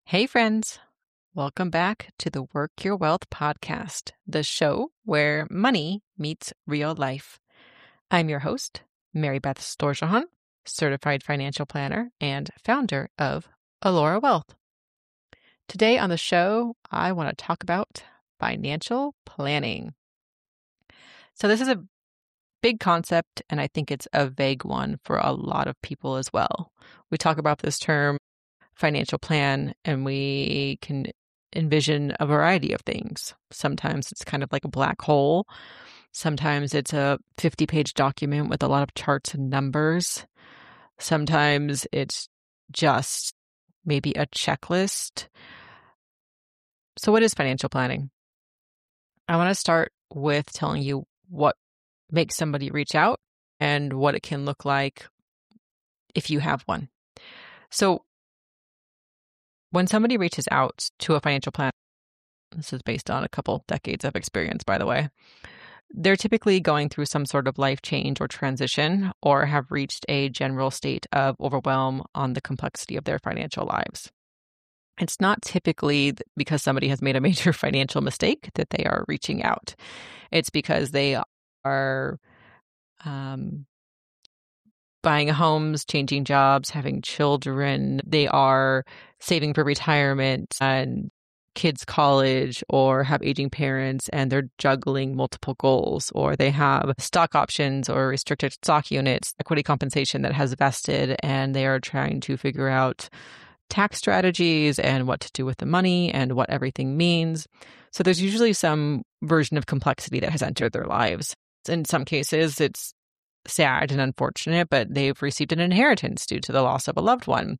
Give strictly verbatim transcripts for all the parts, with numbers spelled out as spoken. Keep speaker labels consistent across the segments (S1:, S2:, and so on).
S1: Hey, friends. Welcome back to the Work Your Wealth podcast, the show where money meets real life. I'm your host, Mary Beth Storjohann, certified financial planner and founder of Allura Wealth. Today on the show, I want to talk about financial planning. So this is a big concept, and I think it's a vague one for a lot of people as well. We talk about this term financial plan, and we can envision a variety of things. Sometimes it's kind of like a black hole. Sometimes it's a fifty-page document with a lot of charts and numbers. Sometimes it's just maybe a checklist. So what is financial planning? I want to start with telling you what makes somebody reach out and what it can look like if you have one. So when somebody reaches out to a financial planner, this is based on a couple decades of experience, by the way, they're typically going through some sort of life change or transition, or have reached a general state of overwhelm on the complexity of their financial lives. It's not typically because somebody has made a major financial mistake that they are reaching out. It's because they are um, buying homes, changing jobs, having children. They are saving for retirement and kids' college, or have aging parents and they're juggling multiple goals, or they have stock options or restricted stock units, equity compensation that has vested, and they are trying to figure out tax strategies and what to do with the money and what everything means. So there's usually some version of complexity that has entered their lives. In some cases, it's sad and unfortunate, but they've received an inheritance due to the loss of a loved one.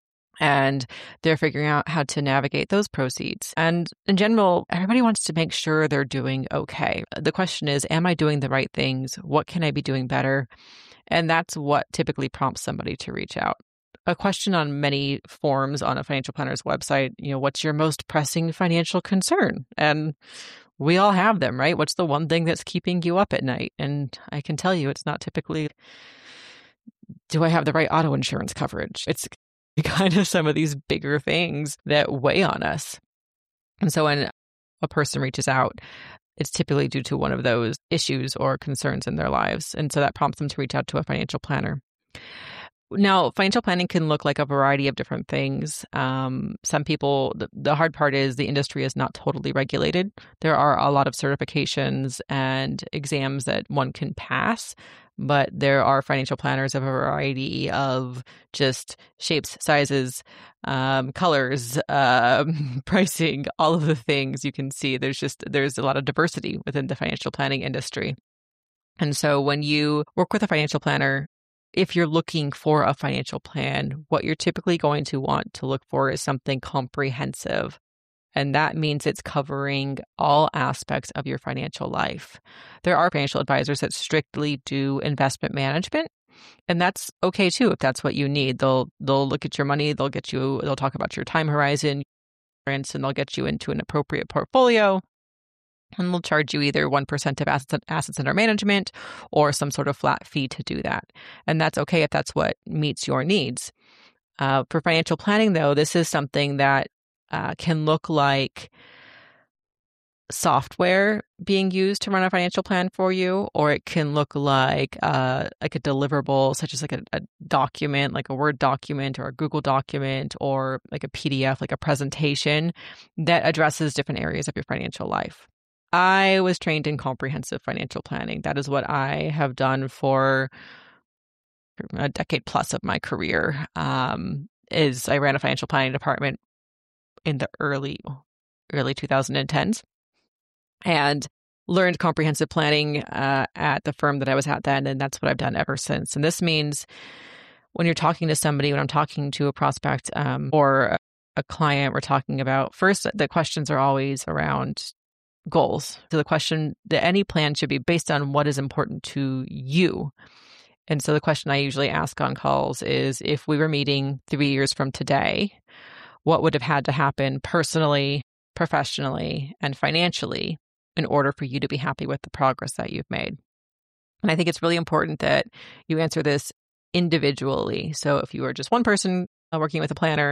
S1: And they're figuring out how to navigate those proceeds. And in general, everybody wants to make sure they're doing okay. The question is, am I doing the right things? What can I be doing better? And that's what typically prompts somebody to reach out. A question on many forms on a financial planner's website, you know, what's your most pressing financial concern? And we all have them, right? What's the one thing that's keeping you up at night? And I can tell you, it's not typically, do I have the right auto insurance coverage? It's kind of some of these bigger things that weigh on us. And so when a person reaches out, it's typically due to one of those issues or concerns in their lives. And so that prompts them to reach out to a financial planner. Now, financial planning can look like a variety of different things. Um, some people, the, the hard part is the industry is not totally regulated. There are a lot of certifications and exams that one can pass, but there are financial planners of a variety of just shapes, sizes, um, colors, uh, pricing, all of the things you can see. There's just, there's a lot of diversity within the financial planning industry. And so when you work with a financial planner, if you're looking for a financial plan, what you're typically going to want to look for is something comprehensive. And that means it's covering all aspects of your financial life. There are financial advisors that strictly do investment management, and that's okay too if that's what you need. They'll they'll look at your money, they'll get you, they'll talk about your time horizon, and they'll get you into an appropriate portfolio. And they'll charge you either one percent of assets, assets under management or some sort of flat fee to do that. And that's okay if that's what meets your needs. Uh, for financial planning, though, this is something that uh, can look like software being used to run a financial plan for you, or it can look like uh, like a deliverable, such as like a, a document, like a Word document or a Google document, or like a P D F, like a presentation that addresses different areas of your financial life. I was trained in comprehensive financial planning. That is what I have done for a decade plus of my career. Um, is I ran a financial planning department in the early early twenty tens and learned comprehensive planning uh, at the firm that I was at then, and that's what I've done ever since. And this means when you're talking to somebody, when I'm talking to a prospect um, or a client, we're talking about, first, the questions are always around goals. So the question that any plan should be based on what is important to you. And so the question I usually ask on calls is, if we were meeting three years from today, what would have had to happen personally, professionally, and financially in order for you to be happy with the progress that you've made? And I think it's really important that you answer this individually. So if you are just one person working with a planner,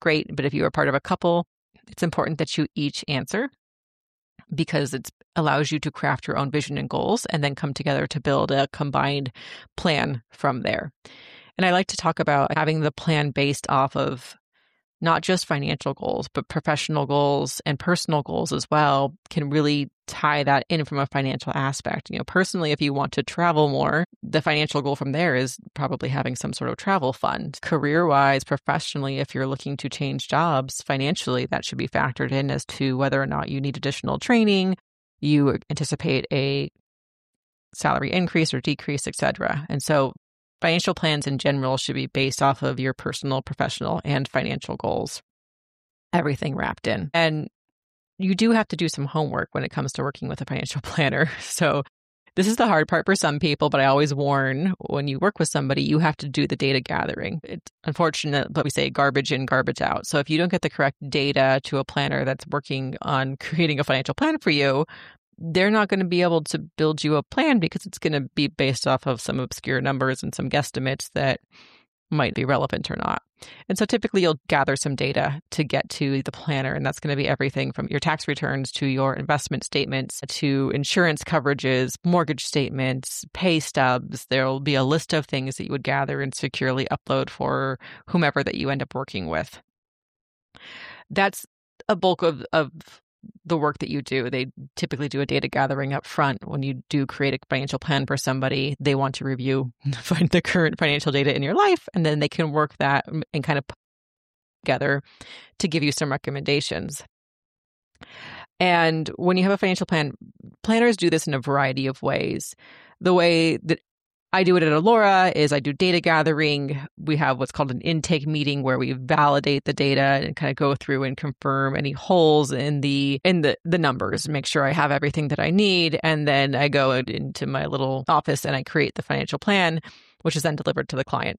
S1: great. But if you are part of a couple, it's important that you each answer, because it allows you to craft your own vision and goals and then come together to build a combined plan from there. And I like to talk about having the plan based off of not just financial goals, but professional goals and personal goals as well, can really tie that in from a financial aspect. You know, personally, if you want to travel more, the financial goal from there is probably having some sort of travel fund. Career-wise, professionally, if you're looking to change jobs financially, that should be factored in as to whether or not you need additional training, you anticipate a salary increase or decrease, et cetera. And so financial plans in general should be based off of your personal, professional, and financial goals. Everything wrapped in. And you do have to do some homework when it comes to working with a financial planner. So this is the hard part for some people, but I always warn, when you work with somebody, you have to do the data gathering. It's unfortunate, but we say garbage in, garbage out. So if you don't get the correct data to a planner that's working on creating a financial plan for you, they're not going to be able to build you a plan, because it's going to be based off of some obscure numbers and some guesstimates that might be relevant or not. And so typically you'll gather some data to get to the planner, and that's going to be everything from your tax returns to your investment statements to insurance coverages, mortgage statements, pay stubs. There'll be a list of things that you would gather and securely upload for whomever that you end up working with. That's a bulk of, of the work that you do. They typically do a data gathering up front. When you do create a financial plan for somebody, they want to review find the current financial data in your life, and then they can work that and kind of put together to give you some recommendations. And when you have a financial plan, planners do this in a variety of ways. The way that I do it at Alora is I do data gathering. We have what's called an intake meeting where we validate the data and kind of go through and confirm any holes in the in the, the numbers, make sure I have everything that I need. And then I go into my little office and I create the financial plan, which is then delivered to the client.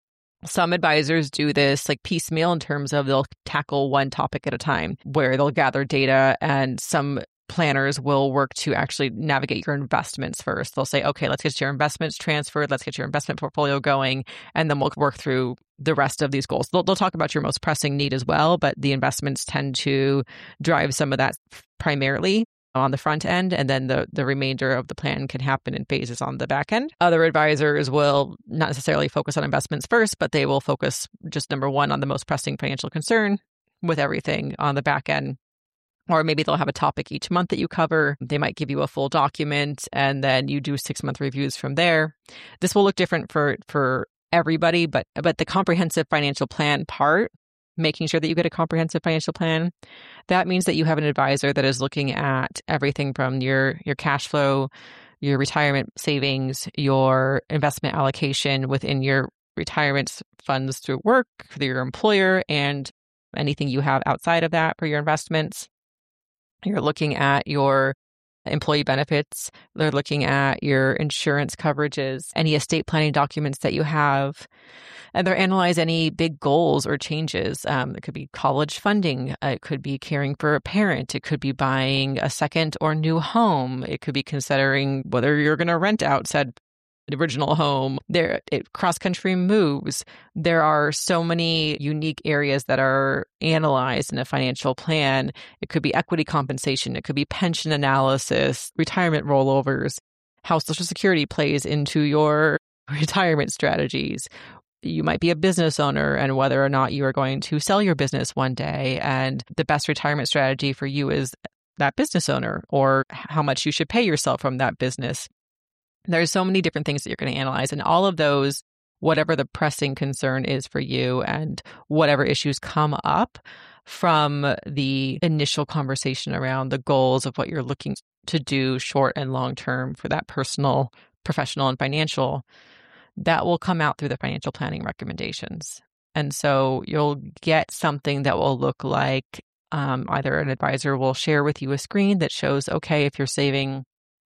S1: Some advisors do this like piecemeal in terms of they'll tackle one topic at a time, where they'll gather data, and some planners will work to actually navigate your investments first. They'll say, okay, let's get your investments transferred. Let's get your investment portfolio going. And then we'll work through the rest of these goals. They'll, they'll talk about your most pressing need as well, but the investments tend to drive some of that primarily on the front end. And then the, the remainder of the plan can happen in phases on the back end. Other advisors will not necessarily focus on investments first, but they will focus just number one on the most pressing financial concern with everything on the back end. Or maybe they'll have a topic each month that you cover. They might give you a full document, and then you do six-month reviews from there. This will look different for, for everybody, but but the comprehensive financial plan part, making sure that you get a comprehensive financial plan, that means that you have an advisor that is looking at everything from your, your cash flow, your retirement savings, your investment allocation within your retirement funds through work, for your employer, and anything you have outside of that for your investments. You're looking at your employee benefits. They're looking at your insurance coverages, any estate planning documents that you have, and they're analyze any big goals or changes. Um, it could be college funding. It could be caring for a parent. It could be buying a second or new home. It could be considering whether you're going to rent out said original home. There, it, cross-country moves. There are so many unique areas that are analyzed in a financial plan. It could be equity compensation. It could be pension analysis, retirement rollovers, how Social Security plays into your retirement strategies. You might be a business owner, and whether or not you are going to sell your business one day, and the best retirement strategy for you is that business owner, or how much you should pay yourself from that business. There's so many different things that you're going to analyze, and all of those, whatever the pressing concern is for you and whatever issues come up from the initial conversation around the goals of what you're looking to do short and long term for that personal, professional, and financial, that will come out through the financial planning recommendations. And so you'll get something that will look like um, either an advisor will share with you a screen that shows, okay, if you're saving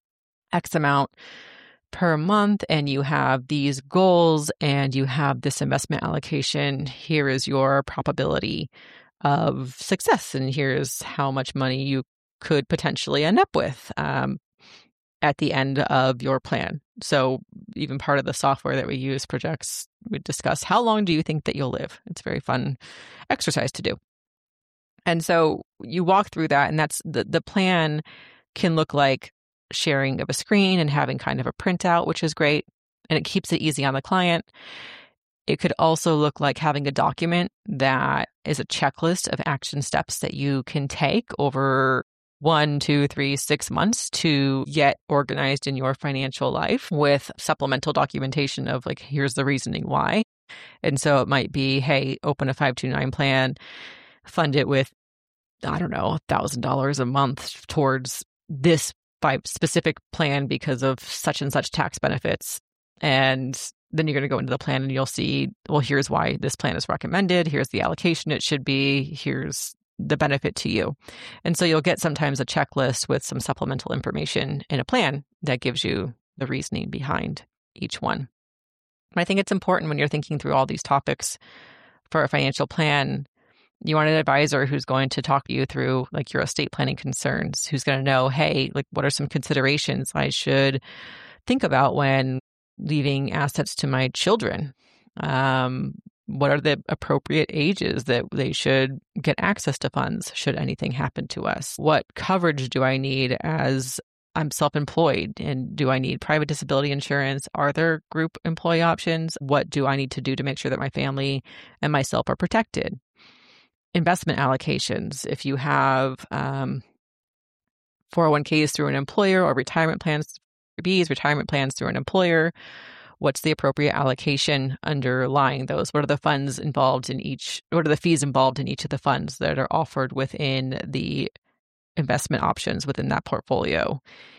S1: X amount per month and you have these goals and you have this investment allocation, here is your probability of success, and here's how much money you could potentially end up with. Um, at the end of your plan. So even part of the software that we use projects, we discuss how long do you think that you'll live? It's a very fun exercise to do. And so you walk through that, and that's the, the plan can look like sharing of a screen and having kind of a printout, which is great. And it keeps it easy on the client. It could also look like having a document that is a checklist of action steps that you can take over one, two, three, six months to get organized in your financial life with supplemental documentation of like, here's the reasoning why. And so it might be, hey, open a five two nine plan, fund it with, I don't know, one thousand dollars a month towards this five specific plan because of such and such tax benefits. And then you're going to go into the plan and you'll see, well, here's why this plan is recommended. Here's the allocation it should be. Here's the benefit to you. And so you'll get sometimes a checklist with some supplemental information in a plan that gives you the reasoning behind each one. I think it's important when you're thinking through all these topics for a financial plan, you want an advisor who's going to talk you through like your estate planning concerns, who's going to know, hey, like what are some considerations I should think about when leaving assets to my children? Um, what are the appropriate ages that they should get access to funds should anything happen to us? What coverage do I need as I'm self-employed? And do I need private disability insurance? Are there group employee options? What do I need to do to make sure that my family and myself are protected? Investment allocations. If you have um, four oh one k's through an employer or retirement plans, B's, retirement plans through an employer, what's the appropriate allocation underlying those? What are the funds involved in each? What are the fees involved in each of the funds that are offered within the investment options within that portfolio?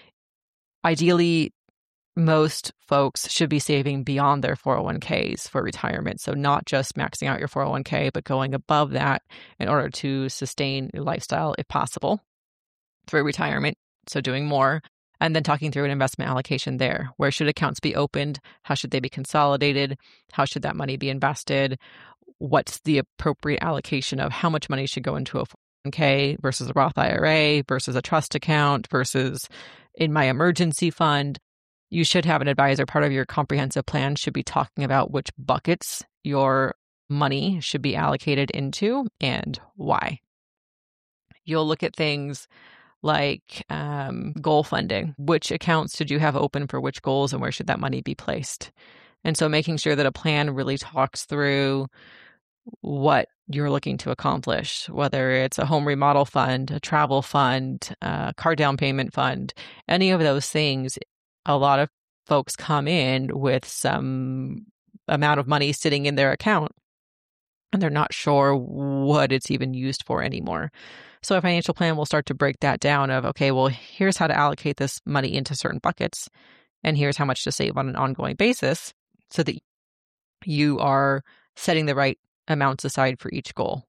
S1: Ideally, most folks should be saving beyond their four oh one k's for retirement. So not just maxing out your four oh one k, but going above that in order to sustain your lifestyle if possible through retirement. So doing more. And then talking through an investment allocation there. Where should accounts be opened? How should they be consolidated? How should that money be invested? What's the appropriate allocation of how much money should go into a four oh one k versus a Roth I R A versus a trust account versus in my emergency fund? You should have an advisor. Part of your comprehensive plan should be talking about which buckets your money should be allocated into and why. You'll look at things like um, goal funding. Which accounts should you have open for which goals and where should that money be placed? And so making sure that a plan really talks through what you're looking to accomplish, whether it's a home remodel fund, a travel fund, a car down payment fund, any of those things. A lot of folks come in with some amount of money sitting in their account and they're not sure what it's even used for anymore. So a financial plan will start to break that down of, okay, well, here's how to allocate this money into certain buckets, and here's how much to save on an ongoing basis so that you are setting the right amounts aside for each goal.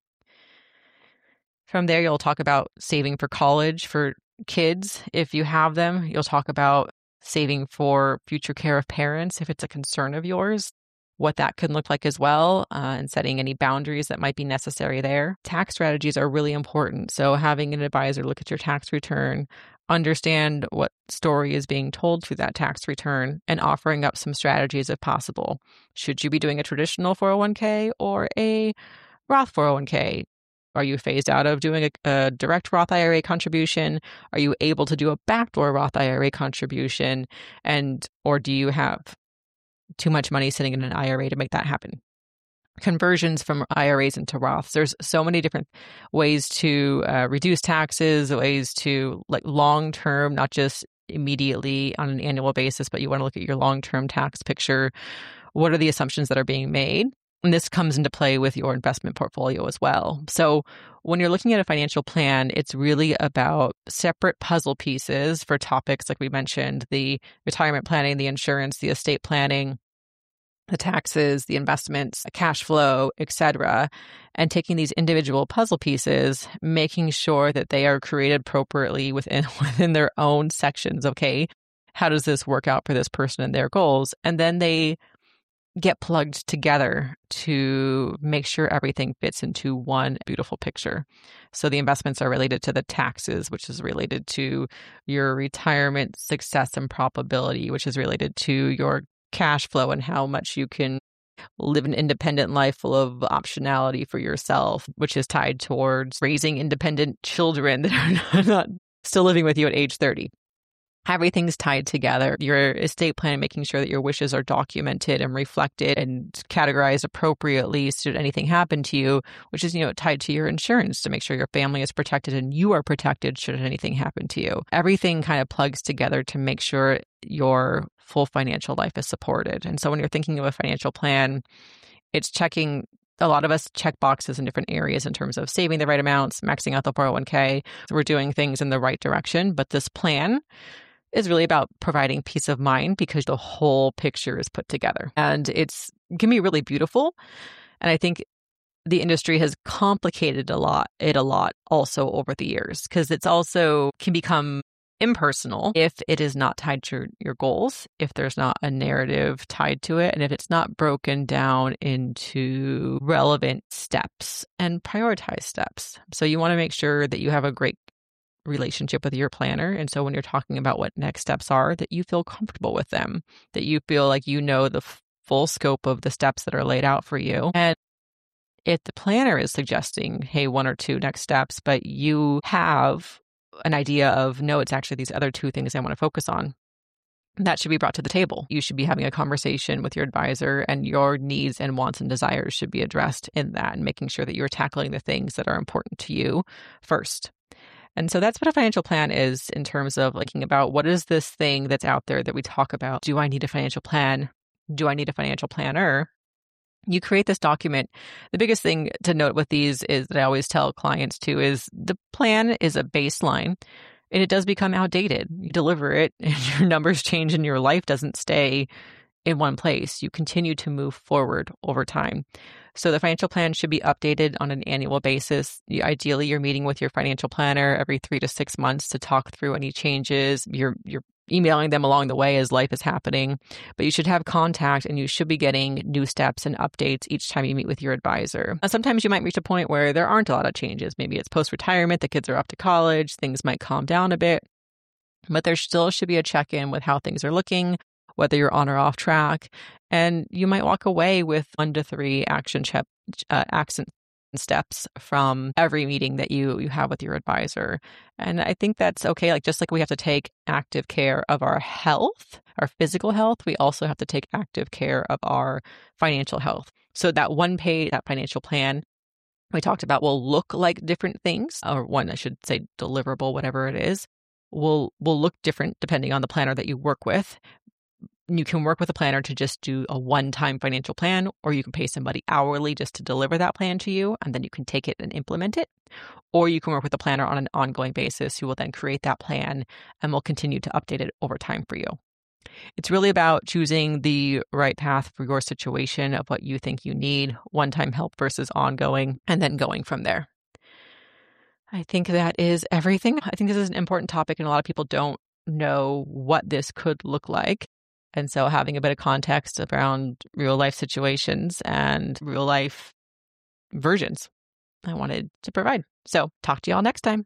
S1: From there, you'll talk about saving for college for kids if you have them. You'll talk about saving for future care of parents if it's a concern of yours, what that can look like as well, uh, and setting any boundaries that might be necessary there. Tax strategies are really important. So having an advisor look at your tax return, understand what story is being told through that tax return, and offering up some strategies if possible. Should you be doing a traditional four oh one k or a Roth four oh one k? Are you phased out of doing a, a direct Roth I R A contribution? Are you able to do a backdoor Roth I R A contribution? And or do you have too much money sitting in an I R A to make that happen? Conversions from I R As into Roths. There's so many different ways to uh, reduce taxes, ways to like long-term, not just immediately on an annual basis, but you want to look at your long-term tax picture. What are the assumptions that are being made? And this comes into play with your investment portfolio as well. So when you're looking at a financial plan, it's really about separate puzzle pieces for topics like we mentioned, the retirement planning, the insurance, the estate planning, the taxes, the investments, cash flow, et cetera, and taking these individual puzzle pieces, making sure that they are created appropriately within, within their own sections. Okay, how does this work out for this person and their goals? And then they get plugged together to make sure everything fits into one beautiful picture. So the investments are related to the taxes, which is related to your retirement success and probability, which is related to your cash flow and how much you can live an independent life full of optionality for yourself, which is tied towards raising independent children that are not still living with you at age thirty. Everything's tied together. Your estate plan, making sure that your wishes are documented and reflected and categorized appropriately should anything happen to you, which is, you know, tied to your insurance to make sure your family is protected and you are protected should anything happen to you. Everything kind of plugs together to make sure your full financial life is supported. And so when you're thinking of a financial plan, it's checking. A lot of us check boxes in different areas in terms of saving the right amounts, maxing out the four oh one k. So we're doing things in the right direction. But this plan is really about providing peace of mind because the whole picture is put together. And it's can be really beautiful. And I think the industry has complicated a lot, it a lot also over the years because it's also can become impersonal if it is not tied to your goals, if there's not a narrative tied to it, and if it's not broken down into relevant steps and prioritized steps. So you want to make sure that you have a great relationship with your planner. And so when you're talking about what next steps are, that you feel comfortable with them, that you feel like you know the f- full scope of the steps that are laid out for you. And if the planner is suggesting, hey, one or two next steps, but you have an idea of, no, it's actually these other two things I want to focus on, that should be brought to the table. You should be having a conversation with your advisor and your needs and wants and desires should be addressed in that and making sure that you're tackling the things that are important to you first. And so that's what a financial plan is in terms of thinking about what is this thing that's out there that we talk about? Do I need a financial plan? Do I need a financial planner? You create this document. The biggest thing to note with these is that I always tell clients too is the plan is a baseline and it does become outdated. You deliver it and your numbers change and your life doesn't stay in one place. You continue to move forward over time. So the financial plan should be updated on an annual basis. You, ideally, you're meeting with your financial planner every three to six months to talk through any changes. You're you're emailing them along the way as life is happening, but you should have contact and you should be getting new steps and updates each time you meet with your advisor. And sometimes you might reach a point where there aren't a lot of changes. Maybe it's post-retirement, the kids are off to college, things might calm down a bit, but there still should be a check-in with how things are looking, whether you're on or off track. And you might walk away with one to three action che- uh, action steps from every meeting that you, you have with your advisor. And I think that's okay. Like, just like we have to take active care of our health, our physical health, we also have to take active care of our financial health. So that one page, that financial plan we talked about will look like different things, or one, I should say deliverable, whatever it is, will will look different depending on the planner that you work with. You can work with a planner to just do a one-time financial plan, or you can pay somebody hourly just to deliver that plan to you, and then you can take it and implement it. Or you can work with a planner on an ongoing basis who will then create that plan and will continue to update it over time for you. It's really about choosing the right path for your situation of what you think you need, one-time help versus ongoing, and then going from there. I think that is everything. I think this is an important topic, and a lot of people don't know what this could look like. And so having a bit of context around real life situations and real life versions, I wanted to provide. So talk to y'all next time.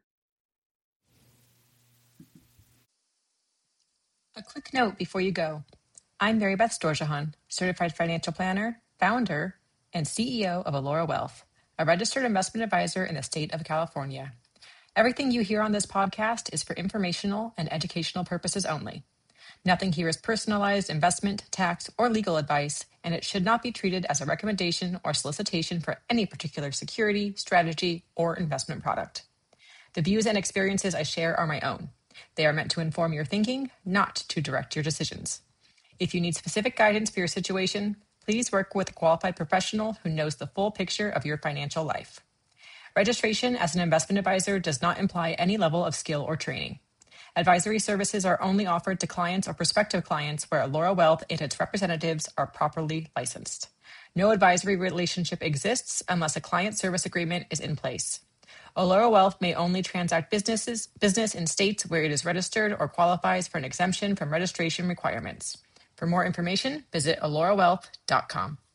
S2: A quick note before you go. I'm Mary Beth Storjohann, Certified Financial Planner, founder, and C E O of Allura Wealth, a registered investment advisor in the state of California. Everything you hear on this podcast is for informational and educational purposes only. Nothing here is personalized investment, tax, or legal advice, and it should not be treated as a recommendation or solicitation for any particular security, strategy, or investment product. The views and experiences I share are my own. They are meant to inform your thinking, not to direct your decisions. If you need specific guidance for your situation, please work with a qualified professional who knows the full picture of your financial life. Registration as an investment advisor does not imply any level of skill or training. Advisory services are only offered to clients or prospective clients where Allura Wealth and its representatives are properly licensed. No advisory relationship exists unless a client service agreement is in place. Allura Wealth may only transact businesses, business in states where it is registered or qualifies for an exemption from registration requirements. For more information, visit alora wealth dot com.